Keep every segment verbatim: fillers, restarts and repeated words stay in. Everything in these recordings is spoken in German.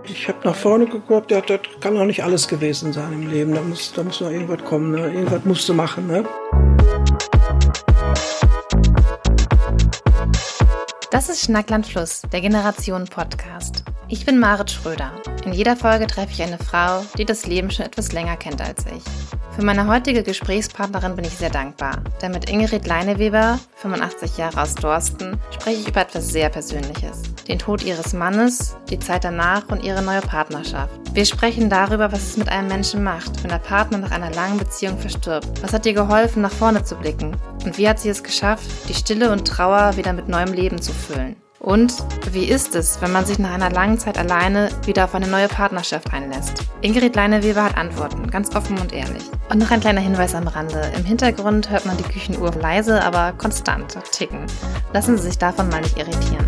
Ich habe nach vorne geguckt, ja, das kann doch nicht alles gewesen sein im Leben. Da muss, da muss noch irgendwas kommen, ne? Irgendwas musst du machen. Ne? Das ist Schnackland Fluss, der Generationen-Podcast. Ich bin Marit Schröder. In jeder Folge treffe ich eine Frau, die das Leben schon etwas länger kennt als ich. Für meine heutige Gesprächspartnerin bin ich sehr dankbar, denn mit Ingrid Leineweber, fünfundachtzig Jahre aus Dorsten, spreche ich über etwas sehr Persönliches. Den Tod ihres Mannes, die Zeit danach und ihre neue Partnerschaft. Wir sprechen darüber, was es mit einem Menschen macht, wenn der Partner nach einer langen Beziehung verstirbt. Was hat ihr geholfen, nach vorne zu blicken? Und wie hat sie es geschafft, die Stille und Trauer wieder mit neuem Leben zu füllen? Und wie ist es, wenn man sich nach einer langen Zeit alleine wieder auf eine neue Partnerschaft einlässt? Ingrid Leineweber hat Antworten, ganz offen und ehrlich. Und noch ein kleiner Hinweis am Rande. Im Hintergrund hört man die Küchenuhr leise, aber konstant ticken. Lassen Sie sich davon mal nicht irritieren.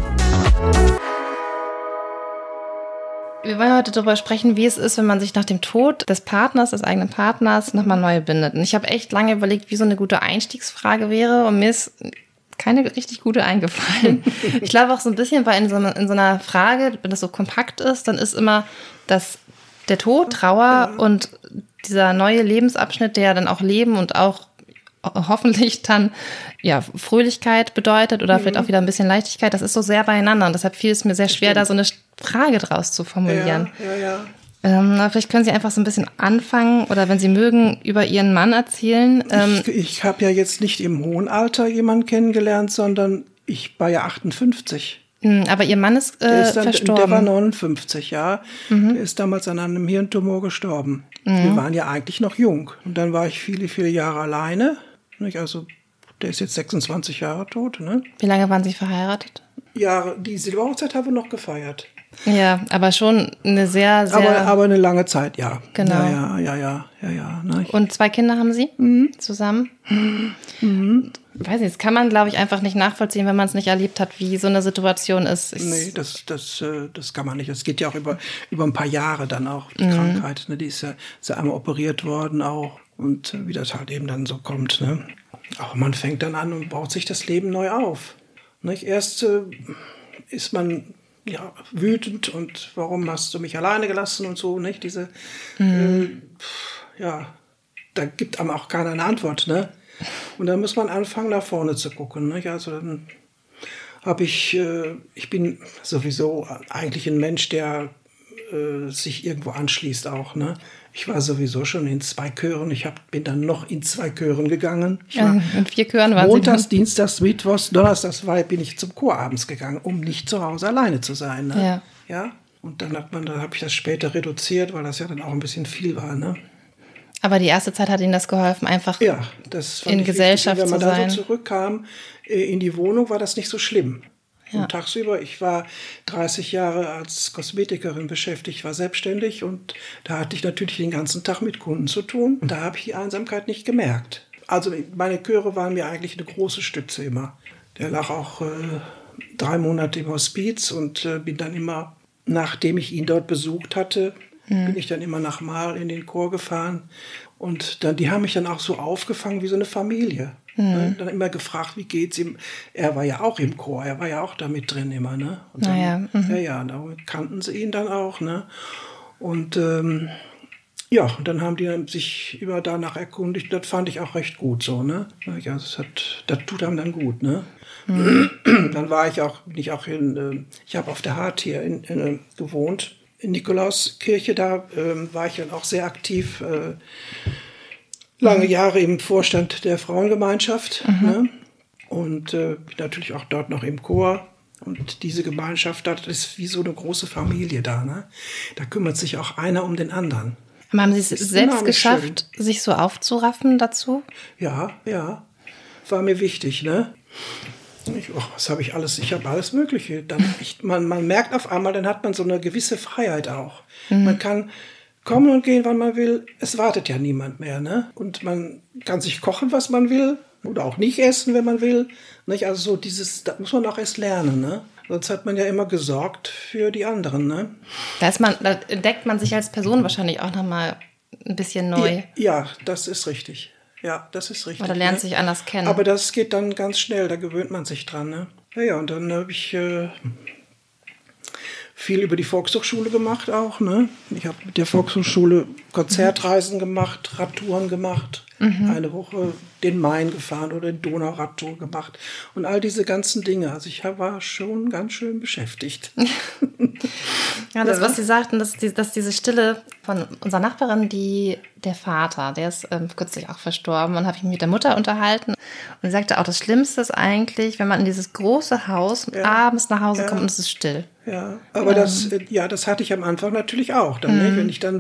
Wir wollen heute darüber sprechen, wie es ist, wenn man sich nach dem Tod des Partners, des eigenen Partners, nochmal neu bindet. Und ich habe echt lange überlegt, wie so eine gute Einstiegsfrage wäre. Und mir ist keine richtig gute eingefallen. Ich glaube auch so ein bisschen, weil in so, in so einer Frage, wenn das so kompakt ist, dann ist immer das, der Tod, Trauer und dieser neue Lebensabschnitt, der dann auch Leben und auch hoffentlich dann ja Fröhlichkeit bedeutet oder mhm. vielleicht auch wieder ein bisschen Leichtigkeit. Das ist so sehr beieinander und deshalb fiel es mir sehr schwer, da so eine Frage draus zu formulieren. Ja, ja, ja. Ähm, vielleicht können Sie einfach so ein bisschen anfangen oder wenn Sie mögen, über Ihren Mann erzählen. Ähm, ich ich habe ja jetzt nicht im hohen Alter jemanden kennengelernt, sondern ich war ja achtundfünfzig. Aber Ihr Mann ist, äh, der ist dann, verstorben. Der war neunundfünfzig, ja. Mhm. Der ist damals an einem Hirntumor gestorben. Mhm. Wir waren ja eigentlich noch jung. Und dann war ich viele, viele Jahre alleine. Nicht? Also der ist jetzt sechsundzwanzig Jahre tot. Ne? Wie lange waren Sie verheiratet? Ja, die Silberhochzeit haben wir noch gefeiert. Ja, aber schon eine sehr, sehr... Aber, aber eine lange Zeit, ja. Genau. Ja, ja, ja, ja, ja. Ne? Und zwei Kinder haben Sie mhm. zusammen? Mhm. Weiß nicht, das kann man, glaube ich, einfach nicht nachvollziehen, wenn man es nicht erlebt hat, wie so eine Situation ist. Ich nee, das, das, das kann man nicht. Es geht ja auch über, über ein paar Jahre dann auch, die mhm. Krankheit. Ne? Die ist ja, ist ja einmal operiert worden auch. Und wie das halt eben dann so kommt. Ne? Aber man fängt dann an und baut sich das Leben neu auf. Nicht? Erst äh, ist man ja wütend und warum hast du mich alleine gelassen und so. Nicht? Diese, mhm. äh, ja, da gibt einem auch keiner eine Antwort. Ne? Und dann muss man anfangen, nach vorne zu gucken. Nicht? Also dann habe ich, äh, ich bin sowieso eigentlich ein Mensch, der äh, sich irgendwo anschließt auch. Ne? Ich war sowieso schon in zwei Chören. Ich hab, bin dann noch in zwei Chören gegangen. Ich war ja, in vier Chören waren Montags, Sie Dienstags, Mittwochs, Donnerstags war, bin ich zum Chor abends gegangen, um nicht zu Hause alleine zu sein. Ne? Ja. Ja. Und dann hat man, dann habe ich das später reduziert, weil das ja dann auch ein bisschen viel war. Ne? Aber die erste Zeit hat Ihnen das geholfen, einfach ja, das fand in ich Gesellschaft wichtig. Wenn man zu sein. da so zurückkam äh, in die Wohnung, war das nicht so schlimm. Ja. Und tagsüber, ich war dreißig Jahre als Kosmetikerin beschäftigt, war selbstständig und da hatte ich natürlich den ganzen Tag mit Kunden zu tun. Und da habe ich die Einsamkeit nicht gemerkt. Also meine Chöre waren mir eigentlich eine große Stütze immer. Der lag auch äh, drei Monate im Hospiz und äh, bin dann immer, nachdem ich ihn dort besucht hatte, mhm. bin ich dann immer nach Mal in den Chor gefahren. Und dann, die haben mich dann auch so aufgefangen wie so eine Familie. Mhm. Ne? Dann immer gefragt, wie geht's ihm? Er war ja auch im Chor, er war ja auch da mit drin immer. Ne? Und dann, ja, mhm. ja, ja, da kannten sie ihn dann auch. Ne? Und ähm, ja, und dann haben die sich immer danach erkundigt. Das fand ich auch recht gut so. Ne? Ja, das, hat, das tut einem dann gut. Ne? Mhm. Dann war ich auch, bin ich auch in, äh, ich habe auf der Hart hier in, in, gewohnt. In Nikolauskirche, da äh, war ich dann auch sehr aktiv, äh, lange Jahre im Vorstand der Frauengemeinschaft. Mhm. Ne? Und äh, bin natürlich auch dort noch im Chor. Und diese Gemeinschaft, das ist wie so eine große Familie da. Ne? Da kümmert sich auch einer um den anderen. Aber haben Sie es selbst geschafft, schön. sich so aufzuraffen dazu? Ja, ja. War mir wichtig, ne? Ich, oh, was habe ich alles? Ich habe alles Mögliche. Dann, ich, man, man merkt auf einmal, dann hat man so eine gewisse Freiheit auch. Mhm. Man kann kommen und gehen, wann man will. Es wartet ja niemand mehr. Ne? Und man kann sich kochen, was man will. Oder auch nicht essen, wenn man will. Nicht? Also so dieses, das muss man auch erst lernen. Ne? Sonst hat man ja immer gesorgt für die anderen. Ne? Da, ist man, da entdeckt man sich als Person wahrscheinlich auch nochmal ein bisschen neu. Ja, ja, das ist richtig. Ja, das ist richtig. Oder lernt ne? sich anders kennen. Aber das geht dann ganz schnell, da gewöhnt man sich dran. Ne? Ja, ja, und dann habe ich, äh, viel über die Volkshochschule gemacht auch. Ne? Ich habe mit der Volkshochschule Konzertreisen gemacht, Radtouren gemacht. Mhm. Eine Woche den Main gefahren oder den Donauradtour gemacht. Und all diese ganzen Dinge. Also ich war schon ganz schön beschäftigt. Ja, das, was Sie sagten, dass, die, dass diese Stille von unserer Nachbarin, die, der Vater, der ist ähm, kürzlich auch verstorben, und habe ich mich mit der Mutter unterhalten. Und sie sagte auch, das Schlimmste ist eigentlich, wenn man in dieses große Haus ja. abends nach Hause ja. kommt und es ist still. Ja, aber ähm. das, ja, das hatte ich am Anfang natürlich auch. Dann, mhm. ne? Wenn ich dann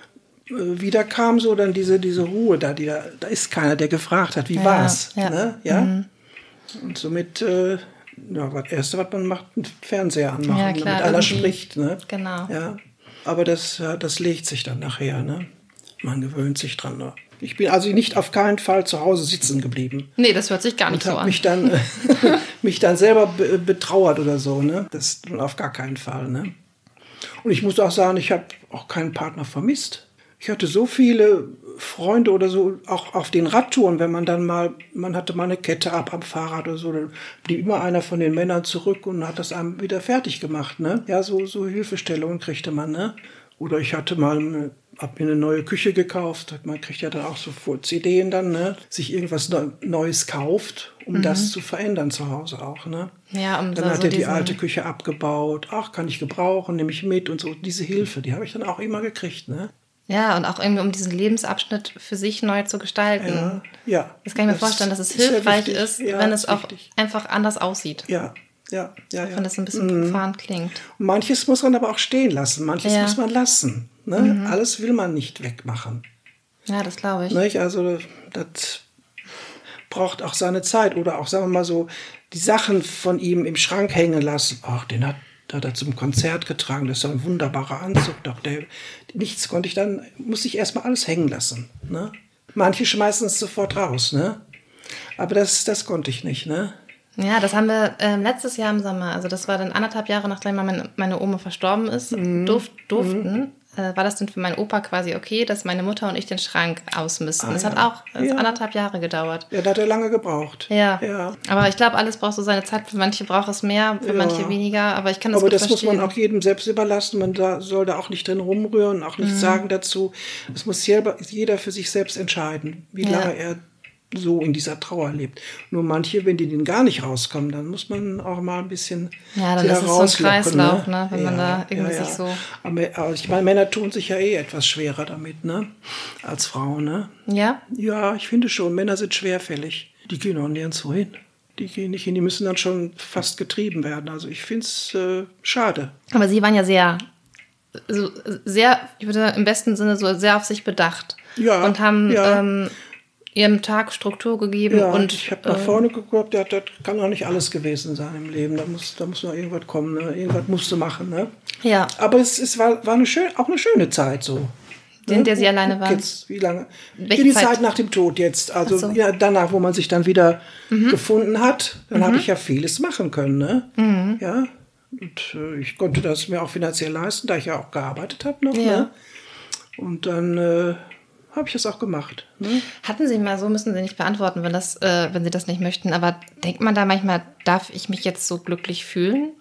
wieder kam, so dann diese, diese Ruhe da, die da, da ist keiner, der gefragt hat, wie ja, war's? Ja. Ne? Ja? Mhm. Und somit, äh, ja, das Erste, was man macht, einen Fernseher anmachen, ja, klar, damit einer spricht. Ne? Genau. Ja. Aber das, das legt sich dann nachher. Ne? Man gewöhnt sich dran. Ne? Ich bin also nicht auf keinen Fall zu Hause sitzen geblieben. Nee, das hört sich gar nicht und so an. Mich dann, mich dann selber be- betrauert oder so. Ne? Das auf gar keinen Fall. Ne? Und ich muss auch sagen, ich habe auch keinen Partner vermisst. Ich hatte so viele Freunde oder so, auch auf den Radtouren, wenn man dann mal, man hatte mal eine Kette ab am Fahrrad oder so, dann blieb immer einer von den Männern zurück und hat das einem wieder fertig gemacht, ne? Ja, so, so Hilfestellungen kriegte man, ne? Oder ich hatte mal, eine, hab mir eine neue Küche gekauft, man kriegt ja dann auch so vor C Ds dann, ne? Sich irgendwas Neues kauft, um mhm. das zu verändern zu Hause auch, ne? Ja, um dann so hat er die diesen... alte Küche abgebaut, ach, kann ich gebrauchen, nehme ich mit und so. Diese Hilfe, die habe ich dann auch immer gekriegt, ne? Ja, und auch irgendwie, um diesen Lebensabschnitt für sich neu zu gestalten. Ja, ja. Das kann ich mir das vorstellen, dass es hilfreich ist, ist ja, wenn es auch wichtig. Einfach anders aussieht. Ja, ja, ja. Auch wenn das ein bisschen mhm. profan klingt. Und manches muss man aber auch stehen lassen, manches ja. muss man lassen. Ne? Mhm. Alles will man nicht wegmachen. Ja, das glaube ich. Nicht? Also das braucht auch seine Zeit. Oder auch, sagen wir mal so, die Sachen von ihm im Schrank hängen lassen. Ach, den hat Da hat er zum Konzert getragen, das ist so ein wunderbarer Anzug. Doch der, nichts konnte ich dann, musste ich erstmal alles hängen lassen. Ne? Manche schmeißen es sofort raus, ne? Aber das, das konnte ich nicht, ne? Ja, das haben wir äh, letztes Jahr im Sommer, also das war dann anderthalb Jahre, nachdem meine, meine Oma verstorben ist, mhm. durf, durften, mhm. äh, war das dann für meinen Opa quasi okay, dass meine Mutter und ich den Schrank ausmisten. Ah, das ja. hat auch das ja. anderthalb Jahre gedauert. Ja, da hat er lange gebraucht. Ja, ja. aber ich glaube, alles braucht so seine Zeit. Für manche braucht es mehr, für ja. manche weniger, aber ich kann das aber gut das verstehen. muss man auch jedem selbst überlassen. Man da, soll da auch nicht drin rumrühren, auch nichts mhm. sagen dazu. Das muss jeder, jeder für sich selbst entscheiden, wie ja. lange er so in dieser Trauer lebt. Nur manche, wenn die den gar nicht rauskommen, dann muss man auch mal ein bisschen ja, dann ist es so ein Kreislauf, ne? Wenn ja, man da irgendwie ja, ja. sich so... Aber, aber ich meine, Männer tun sich ja eh etwas schwerer damit, ne? Als Frauen, ne? Ja? Ja, ich finde schon, Männer sind schwerfällig. Die gehen auch nirgendwo hin. Die gehen nicht hin, die müssen dann schon fast getrieben werden. Also ich finde es äh, schade. Aber Sie waren ja sehr, so, sehr, ich würde im besten Sinne so sehr auf sich bedacht. Ja, und haben... ja. Ähm, ihrem Tag Struktur gegeben. Ja, und ich habe nach vorne geguckt, ja, das kann doch nicht alles gewesen sein im Leben. Da muss, da muss noch irgendwas kommen, ne? Irgendwas musst du machen. Ne? Ja. Aber es, es war, war eine schön, auch eine schöne Zeit so. In der Sie alleine waren? Jetzt, wie lange? Welche die Zeit? Zeit nach dem Tod jetzt. Also so. ja, danach, wo man sich dann wieder mhm. gefunden hat, dann mhm. habe ich ja vieles machen können. Ne? Mhm. Ja. Und äh, ich konnte das mir auch finanziell leisten, da ich ja auch gearbeitet habe noch. Ja. Ne? Und dann... Äh, habe ich das auch gemacht. Ne? Hatten Sie mal, so müssen Sie nicht beantworten, wenn, das, äh, wenn Sie das nicht möchten, aber denkt man da manchmal, darf ich mich jetzt so glücklich fühlen?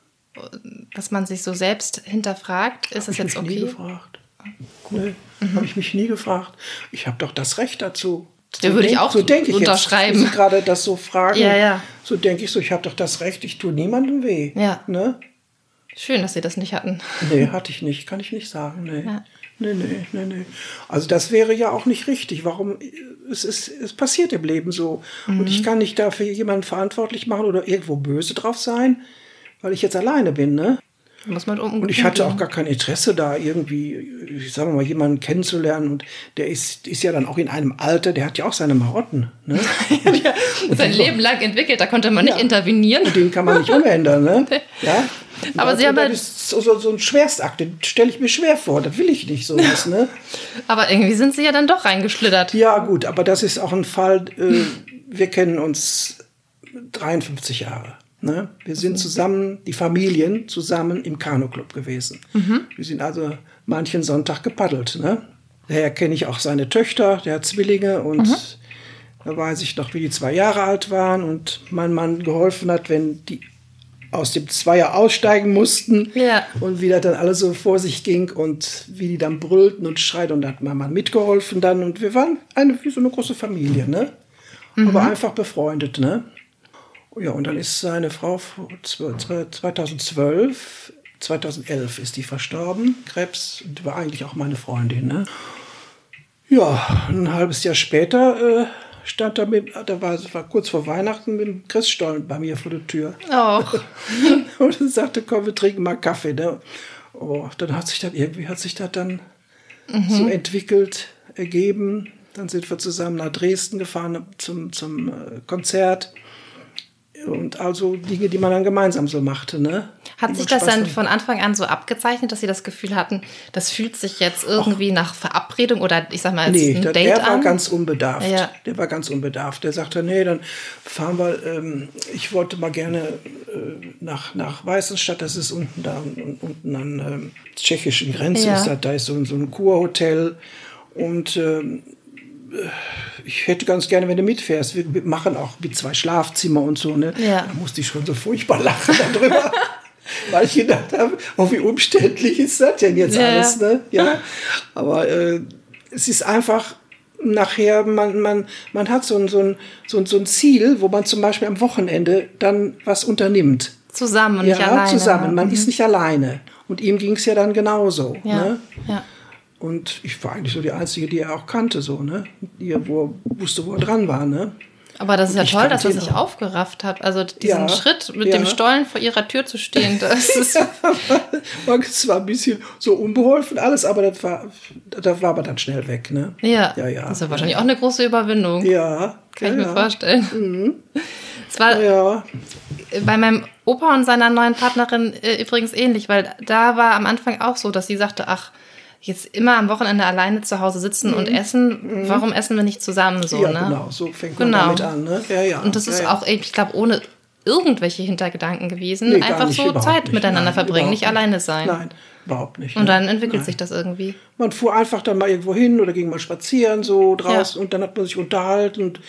Dass man sich so selbst hinterfragt, ist hab das jetzt okay? okay? Nie gefragt. Nee, mhm. habe ich mich nie gefragt. Ich habe doch das Recht dazu. So ja, würde ich auch so denk ich unterschreiben. Jetzt, gerade das so fragen. Ja, ja. So denke ich so, ich habe doch das Recht, ich tue niemandem weh. Ja. Ne? Schön, dass Sie das nicht hatten. Nee, hatte ich nicht, kann ich nicht sagen. Nee. Ja. Nee, nee, nee, nee. Also das wäre ja auch nicht richtig. Warum? Es, ist, es passiert im Leben so. Mhm. Und ich kann nicht dafür jemanden verantwortlich machen oder irgendwo böse drauf sein, weil ich jetzt alleine bin, ne? Muss man um- und ich hatte auch gar kein Interesse da irgendwie, sagen wir mal, jemanden kennenzulernen. Und der ist, ist ja dann auch in einem Alter, der hat ja auch seine Marotten. Ne? ja, sein Leben lang entwickelt, da konnte man nicht ja. intervenieren. Und den kann man nicht umändern, ne? Ja? Aber also, Sie haben das halt ist so, so ein Schwerstakt, den stelle ich mir schwer vor, das will ich nicht sowas, ne? Aber irgendwie sind Sie ja dann doch reingeschlittert. Ja gut, aber das ist auch ein Fall, äh, wir kennen uns dreiundfünfzig Jahre. Ne? Wir sind zusammen, die Familien zusammen im Kanuclub gewesen. Mhm. Wir sind also manchen Sonntag gepaddelt. Ne? Daher kenne ich auch seine Töchter, der hat Zwillinge und mhm. da weiß ich noch, wie die zwei Jahre alt waren und mein Mann geholfen hat, wenn die aus dem Zweier aussteigen mussten ja. und wie das dann alles so vor sich ging und wie die dann brüllten und schreien und da hat mein Mann mitgeholfen dann und wir waren eine, wie so eine große Familie, ne? Mhm. Aber einfach befreundet, ne? Ja, und dann ist seine Frau zweitausendzwölf, zweitausendelf ist die verstorben, Krebs, und war eigentlich auch meine Freundin, ne? Ja, ein halbes Jahr später äh, stand da, mit, da war, war kurz vor Weihnachten mit dem Christstollen bei mir vor der Tür. Och. Und dann sagte, komm, wir trinken mal Kaffee. Ne? Oh, dann hat sich das irgendwie hat sich das dann mhm. so entwickelt, ergeben. Dann sind wir zusammen nach Dresden gefahren zum, zum Konzert. Und also Dinge, die man dann gemeinsam so machte. Ne? Hat sich das dann von Anfang an so abgezeichnet, dass Sie das Gefühl hatten, das fühlt sich jetzt irgendwie Och. nach Verabredung oder ich sag mal als nee, ein der, Date der an? war ganz unbedarft. Ja. Der war ganz unbedarft. Der sagte, nee, dann fahren wir, ähm, ich wollte mal gerne äh, nach, nach Weißenstadt, das ist unten da, unten an der ähm, tschechischen Grenze, ja. ist das, da ist so, so ein Kurhotel und ähm, ich hätte ganz gerne, wenn du mitfährst. Wir machen auch mit zwei Schlafzimmer und so. Ne? Ja. Da musste ich schon so furchtbar lachen darüber. Weil ich gedacht habe, oh, wie umständlich ist das denn jetzt ja. alles. Ne? Ja. Aber äh, es ist einfach nachher, man, man, man hat so ein, so, ein, so, ein, so ein Ziel, wo man zum Beispiel am Wochenende dann was unternimmt. Zusammen und ja, nicht alleine. Zusammen, man mhm. ist nicht alleine. Und ihm ging es ja dann genauso. Ja. Ne? Ja. Und ich war eigentlich so die Einzige, die er auch kannte, so, ne? Die, wo er wusste, wo er dran war, ne? Aber das ist ja ich toll, dass er sich auch. aufgerafft hat. Also diesen ja, Schritt mit ja. dem Stollen vor ihrer Tür zu stehen, das ist... Es war ein bisschen so unbeholfen alles, aber das war, das war aber dann schnell weg, ne? Ja, ja, ja. Das ist ja wahrscheinlich auch eine große Überwindung. Ja. Kann ja, ich mir ja. vorstellen. Mhm. Es war ja. bei meinem Opa und seiner neuen Partnerin äh, übrigens ähnlich, weil da war am Anfang auch so, dass sie sagte, ach, jetzt immer am Wochenende alleine zu Hause sitzen mhm. und essen, mhm. warum essen wir nicht zusammen so, ja, ne? genau, so fängt genau. man damit an, ne? Ja, ja. Und das ja, ist ja. auch, ich glaube, ohne irgendwelche Hintergedanken gewesen, nee, einfach nicht, so Zeit nicht. miteinander Nein, verbringen, nicht nicht. alleine sein. Nein, überhaupt nicht. Und ne? dann entwickelt Nein. sich das irgendwie. Man fuhr einfach dann mal irgendwo hin oder ging mal spazieren so draußen ja. und dann hat man sich unterhalten und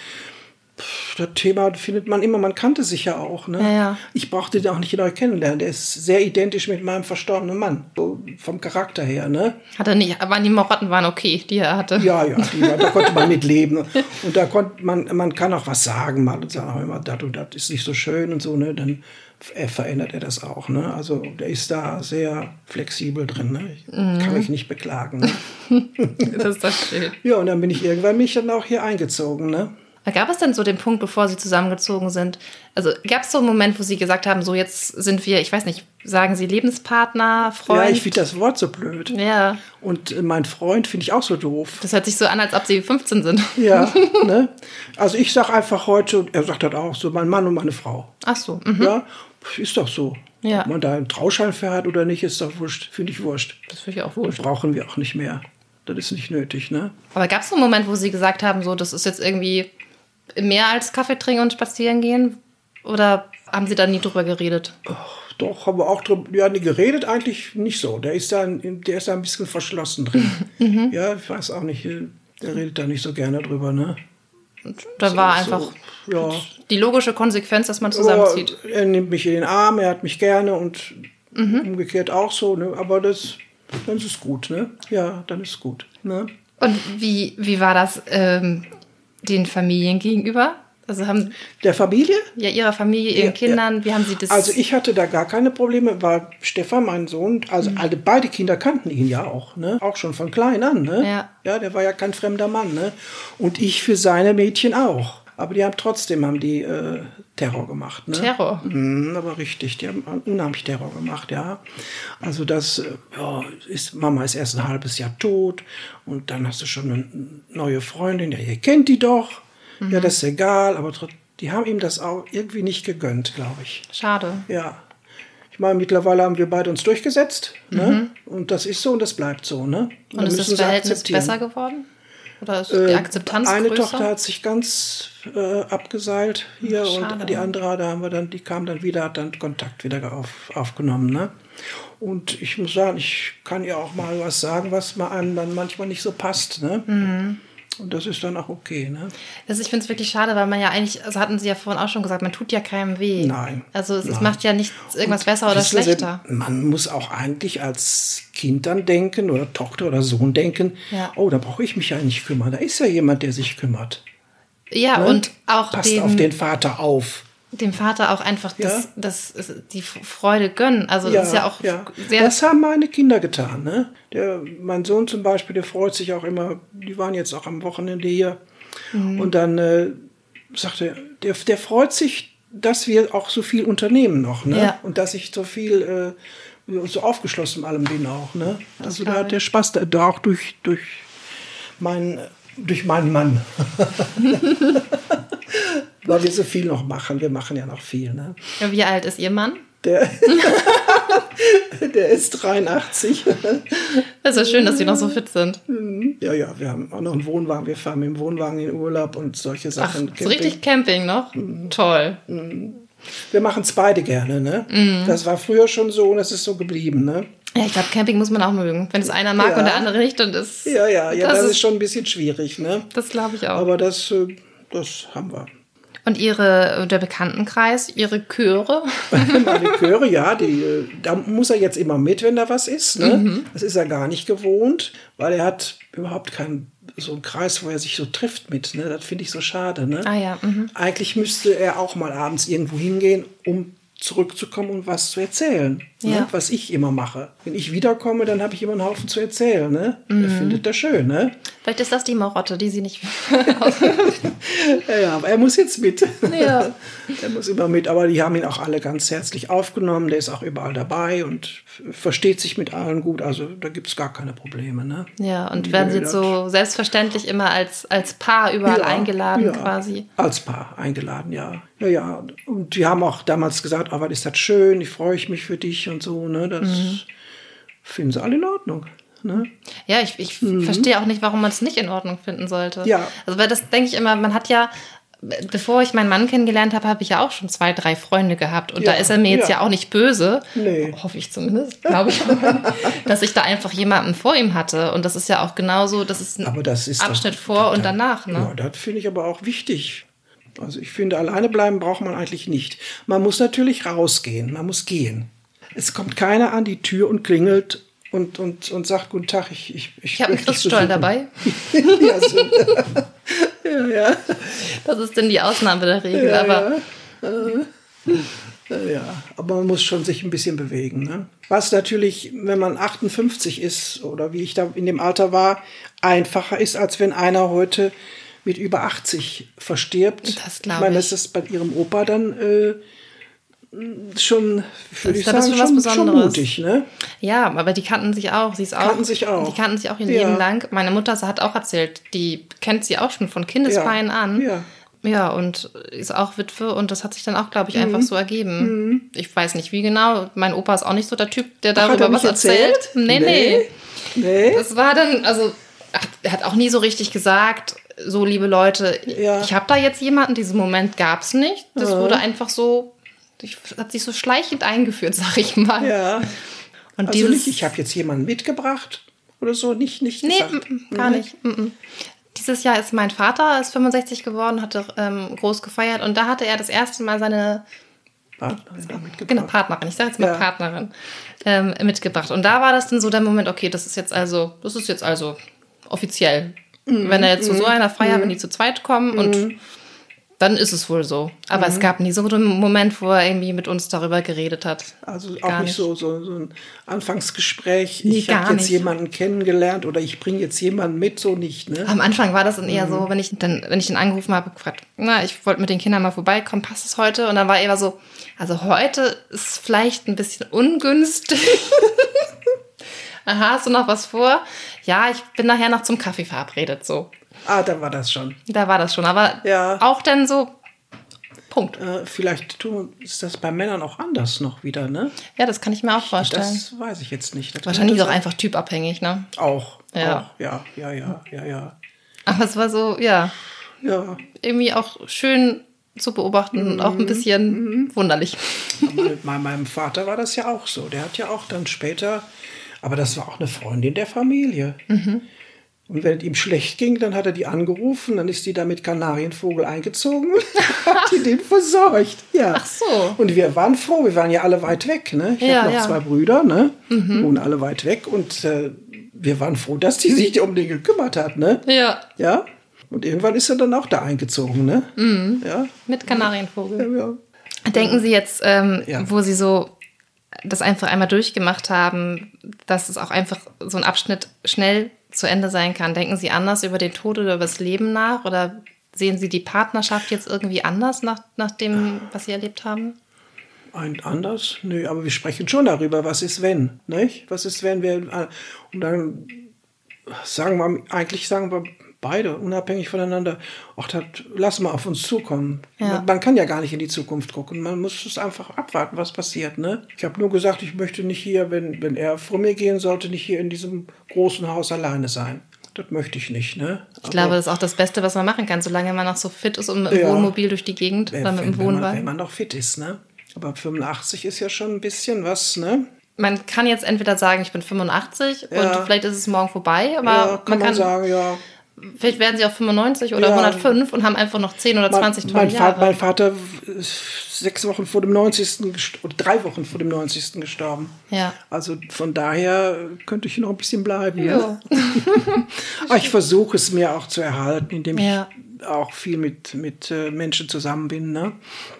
pff, das Thema findet man immer, man kannte sich ja auch. Ne? Ja, ja. Ich brauchte den auch nicht neu kennenlernen, der ist sehr identisch mit meinem verstorbenen Mann, so vom Charakter her. Ne? Hat er nicht, aber die Marotten waren okay, die er hatte. Ja, ja, die, da konnte man mitleben und da konnte man, man kann auch was sagen mal und sagen, immer, das und das ist nicht so schön und so, ne? Dann verändert er das auch. Ne? Also der ist da sehr flexibel drin. Ne? Ich mhm. kann mich nicht beklagen. Ne? Das ist doch schön. Ja, und dann bin ich irgendwann mich dann auch hier eingezogen. Ne? Gab es denn so den Punkt, bevor Sie zusammengezogen sind? Also gab es so einen Moment, wo Sie gesagt haben, so jetzt sind wir, ich weiß nicht, sagen Sie Lebenspartner, Freund? Ja, ich finde das Wort so blöd. Ja. Und äh, mein Freund finde ich auch so doof. Das hört sich so an, als ob Sie fünfzehn sind. Ja, ne? Also ich sage einfach heute, er sagt das auch so, mein Mann und meine Frau. Ach so. Mhm. Ja, ist doch so. Ja. Ob man da einen Trauschein für hat oder nicht, ist doch wurscht. Finde ich wurscht. Das finde ich auch wurscht. Das brauchen wir auch nicht mehr. Das ist nicht nötig, ne? Aber gab es so einen Moment, wo Sie gesagt haben, so, das ist jetzt irgendwie mehr als Kaffee trinken und spazieren gehen? Oder haben Sie da nie drüber geredet? Ach, doch, haben wir auch drüber ja, nie geredet, eigentlich nicht so. Der ist da, der ist da ein bisschen verschlossen drin. mhm. Ja, ich weiß auch nicht, der redet da nicht so gerne drüber, ne? Und da war einfach so, ja. die logische Konsequenz, dass man zusammenzieht. Aber er nimmt mich in den Arm, er hat mich gerne und mhm. umgekehrt auch so, ne? Aber das, dann ist es gut, ne? Ja, dann ist es gut, ne? Und wie, wie war das ähm, den Familien gegenüber? Also haben der Familie? Ja, ihrer Familie, ihren ja, Kindern. Ja. Wie haben Sie das? Also ich hatte da gar keine Probleme, weil Stefan, mein Sohn, also mhm. alle, beide Kinder kannten ihn ja auch, ne? Auch schon von klein an, ne? Ja. Ja, der war ja kein fremder Mann, ne? Und ich für seine Mädchen auch. Aber die haben trotzdem haben die äh, Terror gemacht, ne? Terror? Mhm, aber richtig, die haben unheimlich Terror gemacht, ja. Also das, ja, ist, Mama ist erst ein halbes Jahr tot und dann hast du schon eine neue Freundin, ja, ihr kennt die doch. Mhm. Ja, das ist egal, aber die haben ihm das auch irgendwie nicht gegönnt, glaube ich. Schade. Ja. Ich meine, mittlerweile haben wir beide uns durchgesetzt, mhm. ne? Und das ist so und das bleibt so, ne? Und, und ist das Verhältnis besser geworden? Oder ist die Akzeptanz äh, eine größer? Tochter hat sich ganz äh, abgeseilt hier Schade. Und die andere, da haben wir dann, die kam dann wieder, hat dann Kontakt wieder auf, aufgenommen, ne? Und ich muss sagen, ich kann ihr auch mal was sagen, was mal einem dann manchmal nicht so passt, ne? Mhm. Und das ist dann auch okay, ne? Also ich finde es wirklich schade, weil man ja eigentlich, also hatten Sie ja vorhin auch schon gesagt, man tut ja keinem weh. Nein. Also es, nein. es macht ja nichts irgendwas und besser oder schlechter. Sie, man muss auch eigentlich als Kind dann denken oder Tochter oder Sohn denken, ja. oh, da brauche ich mich ja nicht kümmern. Da ist ja jemand, der sich kümmert. Ja, ne? Und auch passt dem, auf den Vater auf. Dem Vater auch einfach das, ja. das, das, die Freude gönnen. Also ja, das ist ja auch ja. sehr... Das haben meine Kinder getan. Ne? Der, mein Sohn zum Beispiel, der freut sich auch immer, die waren jetzt auch am Wochenende hier. Mhm. Und dann äh, sagte der, der freut sich, dass wir auch so viel unternehmen noch. Ne? Ja. Und dass ich so viel, äh, so aufgeschlossen allem bin auch. Ne? Also da hat der Spaß, da, da auch durch, durch, mein, durch meinen Mann. Weil wir so viel noch machen. Wir machen ja noch viel. Ne? Ja, wie alt ist Ihr Mann? Der, der ist dreiundachtzig. Das ist ja schön, dass Sie noch so fit sind. Ja, ja, wir haben auch noch einen Wohnwagen. Wir fahren mit dem Wohnwagen in Urlaub und solche Sachen. Ach, so richtig Camping noch? Mhm. Toll. Wir machen es beide gerne. Ne? Mhm. Das war früher schon so und es ist so geblieben. Ne? Ja, ich glaube, Camping muss man auch mögen. Wenn es einer mag ja. und der andere nicht, dann ist... Ja, ja, ja, das, das ist schon ein bisschen schwierig. Ne? Das glaube ich auch. Aber das, das haben wir. Und Ihre, der Bekanntenkreis, Ihre Chöre? Meine Chöre, ja, die, da muss er jetzt immer mit, wenn da was ist. Ne? Mhm. Das ist er gar nicht gewohnt, weil er hat überhaupt keinen so einen Kreis, wo er sich so trifft mit. Ne? Das finde ich so schade. Ne? Ah, ja. Mhm. Eigentlich müsste er auch mal abends irgendwo hingehen, um zurückzukommen und was zu erzählen, ja. ne? Was ich immer mache. Wenn ich wiederkomme, dann habe ich immer einen Haufen zu erzählen. Ne? Mhm. Er findet das schön. Ne? Vielleicht ist das die Marotte, die Sie nicht... ja, ja, aber er muss jetzt mit. Ja. Er muss immer mit, aber die haben ihn auch alle ganz herzlich aufgenommen. Der ist auch überall dabei und versteht sich mit allen gut. Also da gibt es gar keine Probleme. Ne? Ja, und werden Sie jetzt so selbstverständlich immer als, als Paar überall ja, eingeladen ja, quasi? Als Paar eingeladen, ja. Ja, ja. Und die haben auch damals gesagt, aber ist das schön, ich freue mich für dich und so. Ne? Das mhm. finden sie alle in Ordnung. Ne? Ja, ich, ich mhm. verstehe auch nicht, warum man es nicht in Ordnung finden sollte. Ja. Also weil das denke ich immer, man hat ja, bevor ich meinen Mann kennengelernt habe, habe ich ja auch schon zwei, drei Freunde gehabt. Und ja. da ist er mir jetzt ja, ja auch nicht böse, nee. hoffe ich zumindest, glaube ich, dass ich da einfach jemanden vor ihm hatte. Und das ist ja auch genauso, das ist ein aber das ist Abschnitt doch, vor das, und danach. Ne? Ja, das finde ich aber auch wichtig. Also ich finde, alleine bleiben braucht man eigentlich nicht. Man muss natürlich rausgehen, man muss gehen. Es kommt keiner an die Tür und klingelt und, und, und sagt, guten Tag, ich Ich, ich, ich habe einen Christstollen dabei. ja, so. ja, ja. Das ist denn die Ausnahme der Regel. Ja, aber ja. ja, aber man muss schon sich ein bisschen bewegen. Ne? Was natürlich, wenn man achtundfünfzig ist oder wie ich da in dem Alter war, einfacher ist, als wenn einer heute mit über achtzig verstirbt. Das glaube ich. Ich meine, das ist bei ihrem Opa dann äh, schon, würde ich sagen, schon, schon, schon mutig. Ne? Ja, aber die kannten sich auch. Sie ist auch kannten sich auch. Die kannten sich auch ihr ja. Leben lang. Meine Mutter hat auch erzählt, die kennt sie auch schon von Kindesbeinen ja. an. Ja. Ja, und ist auch Witwe und das hat sich dann auch, glaube ich, mhm. einfach so ergeben. Mhm. Ich weiß nicht, wie genau. Mein Opa ist auch nicht so der Typ, der darüber Ach, was erzählt. erzählt. Nee, nee, nee. Das war dann, also, ach, er hat auch nie so richtig gesagt, so, liebe Leute, ja. ich habe da jetzt jemanden, diesen Moment gab es nicht. Das ja. wurde einfach so, hat sich so schleichend eingeführt, sag ich mal. Ja. Und also dieses, nicht, ich habe jetzt jemanden mitgebracht oder so, nicht, nicht nee, gesagt. M- m- gar nicht. M- Dieses Jahr ist mein Vater, ist fünfundsechzig geworden, hatte ähm, groß gefeiert und da hatte er das erste Mal seine Partnerin mitgebracht. Genau, Partnerin, ich sage jetzt mal ja. Partnerin, ähm, mitgebracht. Und da war das dann so der Moment, okay, das ist jetzt also, das ist jetzt also offiziell. Mhm. Wenn er jetzt zu so einer Feier, mhm. wenn die zu zweit kommen und mhm. dann ist es wohl so. Aber mhm. es gab nie so einen Moment, wo er irgendwie mit uns darüber geredet hat. Also auch gar nicht so, so, so ein Anfangsgespräch, nee, ich habe jetzt nicht. jemanden kennengelernt oder ich bringe jetzt jemanden mit, so nicht. Ne? Am Anfang war das dann eher mhm. so, wenn ich dann, wenn ich den angerufen habe, gefragt, na, ich wollte mit den Kindern mal vorbeikommen, passt es heute? Und dann war er eher so, also heute ist vielleicht ein bisschen ungünstig. Aha, hast du noch was vor? Ja, ich bin nachher noch zum Kaffee verabredet, so. Ah, da war das schon. Da war das schon, aber ja. auch dann so, Punkt. Äh, vielleicht tun, ist das bei Männern auch anders noch wieder, ne? Ja, das kann ich mir auch vorstellen. Das weiß ich jetzt nicht. Das wahrscheinlich auch einfach typabhängig, ne? Auch, ja. auch, ja, ja, ja, ja, ja. Aber es war so, ja, ja. irgendwie auch schön zu beobachten und mhm. auch ein bisschen mhm. wunderlich. Aber bei meinem Vater war das ja auch so. Der hat ja auch dann später, aber das war auch eine Freundin der Familie. Mhm. Und wenn es ihm schlecht ging, dann hat er die angerufen, dann ist die da mit Kanarienvogel eingezogen und hat die den versorgt. Ja. Ach so. Und wir waren froh, wir waren ja alle weit weg. Ne? Ich ja, habe noch ja. zwei Brüder, ne? Mhm. Die wohnen alle weit weg. Und äh, wir waren froh, dass die sich um den gekümmert hat. Ne? Ja. Ja. Und irgendwann ist er dann auch da eingezogen. Ne? Mhm. Ja. Mit Kanarienvogel. Ja, ja. Denken Sie jetzt, ähm, Ja. wo Sie so das einfach einmal durchgemacht haben, dass es auch einfach so ein Abschnitt schnell zu Ende sein kann. Denken Sie anders über den Tod oder über das Leben nach? Oder sehen Sie die Partnerschaft jetzt irgendwie anders nach, nach dem, was Sie erlebt haben? Ein anders? Nö, aber wir sprechen schon darüber, was ist wenn, nicht? Was ist wenn wir, und dann sagen wir, eigentlich sagen wir beide, unabhängig voneinander, ach, das lassen wir auf uns zukommen. Ja. Man, man kann ja gar nicht in die Zukunft gucken, man muss es einfach abwarten, was passiert, ne? Ich habe nur gesagt, ich möchte nicht hier, wenn, wenn er vor mir gehen sollte, nicht hier in diesem großen Haus alleine sein. Das möchte ich nicht, ne? Ich aber glaube, das ist auch das Beste, was man machen kann, solange man noch so fit ist und mit dem Ja. Wohnmobil durch die Gegend wenn, oder mit dem wenn, wenn, man, Wohnwagen. wenn man noch fit ist, ne? Aber fünfundachtzig ist ja schon ein bisschen was, ne? Man kann jetzt entweder sagen, ich bin fünfundachtzig Ja. und vielleicht ist es morgen vorbei, aber Ja, kann man man kann sagen, ja. vielleicht werden sie auch fünfundneunzig oder Ja. hundertfünf und haben einfach noch zehn oder zwanzig mein, tolle mein Jahre. Vater, mein Vater ist sechs Wochen vor dem neunzigsten gest- oder drei Wochen vor dem neunzigsten gestorben. Ja. Also von daher könnte ich noch ein bisschen bleiben. Ja. Ne? Aber ich versuche es mir auch zu erhalten, indem Ja. ich auch viel mit, mit äh, Menschen zusammen bin. Ne?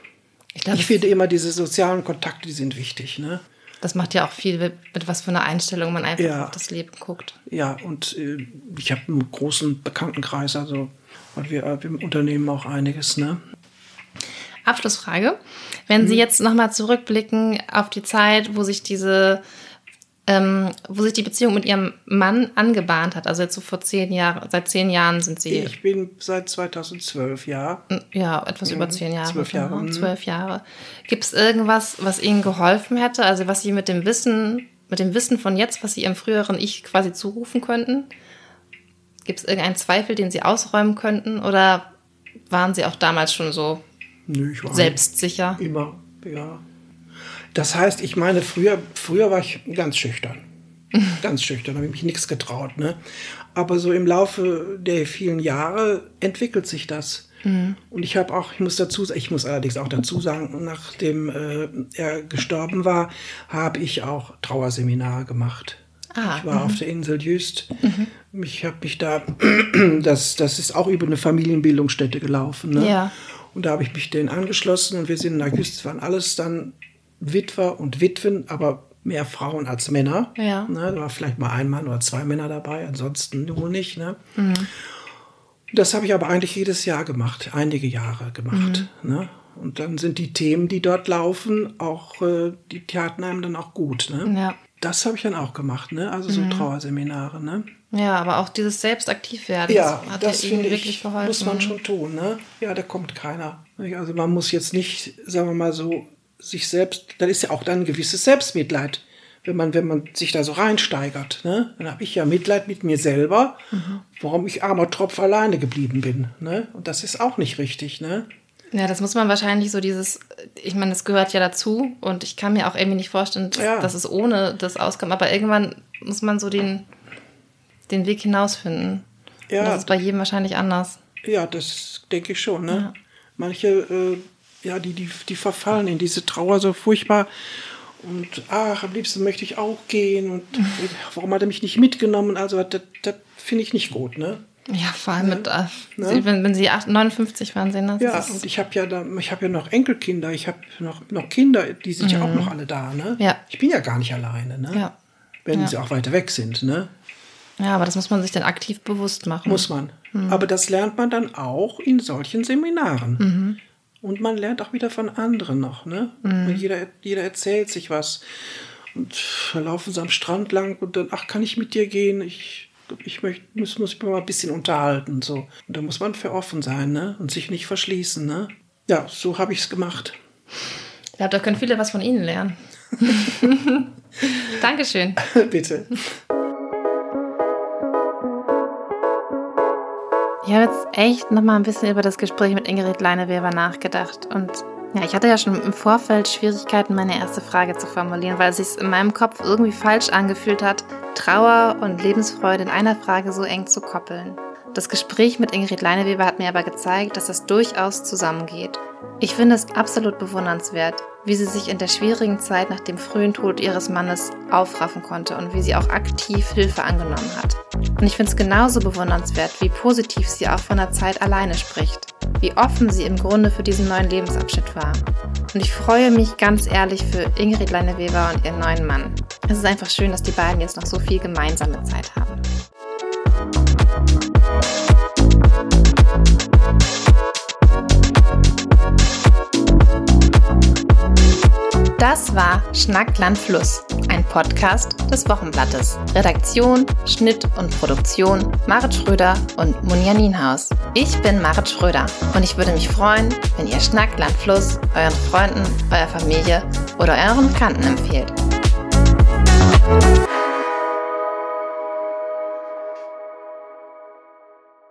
Ich glaube, Ich finde immer, diese sozialen Kontakte, die sind wichtig. Ne? das macht ja auch viel mit, mit was für einer Einstellung man einfach Ja. auf das Leben guckt. Ja, und äh, ich habe einen großen Bekanntenkreis, also und wir, äh, wir unternehmen auch einiges. Ne? Abschlussfrage. Wenn Sie jetzt nochmal zurückblicken auf die Zeit, wo sich diese, ähm, wo sich die Beziehung mit Ihrem Mann angebahnt hat, also jetzt so vor zehn Jahren, seit zehn Jahren sind Sie, Ich bin seit zweitausendzwölf, ja. ja, etwas über zehn Jahre. zwölf Jahre, ne? mhm. Zwölf Jahre. Gibt es irgendwas, was Ihnen geholfen hätte, also was Sie mit dem Wissen, mit dem Wissen von jetzt, was Sie Ihrem früheren Ich quasi zurufen könnten? Gibt es irgendeinen Zweifel, den Sie ausräumen könnten, oder waren Sie auch damals schon so Nö, ich war selbstsicher? immer, ja. Das heißt, ich meine, früher, früher war ich ganz schüchtern. Ganz schüchtern, habe ich mich nichts getraut. Ne? Aber so im Laufe der vielen Jahre entwickelt sich das. Mhm. Und ich habe auch, ich muss dazu, ich muss allerdings auch dazu sagen, nachdem äh, er gestorben war, habe ich auch Trauerseminare gemacht. Ah, ich war mhm. auf der Insel Jüst. Mhm. Ich habe mich da, das, das ist auch über eine Familienbildungsstätte gelaufen. Ne? Ja. Und da habe ich mich denen angeschlossen und wir sind nach Jüst, waren alles dann Witwer und Witwen, aber mehr Frauen als Männer. Ja. Ne, da war vielleicht mal ein Mann oder zwei Männer dabei, ansonsten nur nicht. Ne? Mhm. Das habe ich aber eigentlich jedes Jahr gemacht, einige Jahre gemacht. Mhm. Ne? Und dann sind die Themen, die dort laufen, auch, äh, die taten einem dann auch gut. Ne? Ja. Das habe ich dann auch gemacht, ne? Also so mhm. Trauerseminare. Ne? Ja, aber auch dieses Selbstaktivwerden, ja, das hat das ja Ihnen finde wirklich ich, geholfen. muss man schon tun. Ne? Ja, da kommt keiner. Also man muss jetzt nicht, sagen wir mal so, sich selbst, dann ist ja auch dann ein gewisses Selbstmitleid, wenn man, wenn man sich da so reinsteigert. Ne? Dann habe ich ja Mitleid mit mir selber, mhm. warum ich armer Tropf alleine geblieben bin. Ne? Und das ist auch nicht richtig. Ne? Ja, das muss man wahrscheinlich so dieses, ich meine, das gehört ja dazu und ich kann mir auch irgendwie nicht vorstellen, dass, ja. dass es ohne das auskommt, aber irgendwann muss man so den, den Weg hinausfinden. Ja. Und das ist bei jedem wahrscheinlich anders. Ja, das denke ich schon. Ne? Ja. Manche, äh, ja, die, die, die verfallen in diese Trauer so furchtbar und ach, am liebsten möchte ich auch gehen und warum hat er mich nicht mitgenommen? Also das, das finde ich nicht gut, ne? Ja, vor allem ja. mit, äh, ne? wenn, wenn sie neunundfünfzig waren, sehen das. Ja, und ich habe ja da, ich habe ja noch Enkelkinder, ich habe noch, noch Kinder, die sind mhm. ja auch noch alle da, ne? Ja. Ich bin ja gar nicht alleine, ne? Ja. Wenn ja. sie auch weiter weg sind, ne? Ja, aber das muss man sich dann aktiv bewusst machen. Muss man. Mhm. Aber das lernt man dann auch in solchen Seminaren. Mhm. Und man lernt auch wieder von anderen noch, ne? Mhm. Jeder, jeder erzählt sich was. Und dann laufen sie am Strand lang und dann, ach, kann ich mit dir gehen? Ich Ich möchte, muss, muss ich mir mal ein bisschen unterhalten. So. Und da muss man für offen sein, ne? Und sich nicht verschließen. Ne? Ja, so habe ich es gemacht. Ich glaube, da können viele was von Ihnen lernen. Dankeschön. Bitte. Ich habe jetzt echt noch mal ein bisschen über das Gespräch mit Ingrid Leineweber nachgedacht. Und Ja, ich hatte ja schon im Vorfeld Schwierigkeiten, meine erste Frage zu formulieren, weil es sich in meinem Kopf irgendwie falsch angefühlt hat, Trauer und Lebensfreude in einer Frage so eng zu koppeln. Das Gespräch mit Ingrid Leineweber hat mir aber gezeigt, dass das durchaus zusammengeht. Ich finde es absolut bewundernswert, wie sie sich in der schwierigen Zeit nach dem frühen Tod ihres Mannes aufraffen konnte und wie sie auch aktiv Hilfe angenommen hat. Und ich finde es genauso bewundernswert, wie positiv sie auch von der Zeit alleine spricht, wie offen sie im Grunde für diesen neuen Lebensabschnitt war. Und ich freue mich ganz ehrlich für Ingrid Leineweber und ihren neuen Mann. Es ist einfach schön, dass die beiden jetzt noch so viel gemeinsame Zeit haben. Das war Schnack Land Fluss, ein Podcast des Wochenblattes. Redaktion, Schnitt und Produktion Marit Schröder und Munja Nienhaus. Ich bin Marit Schröder und ich würde mich freuen, wenn ihr Schnack Land Fluss euren Freunden, eurer Familie oder euren Bekannten empfehlt.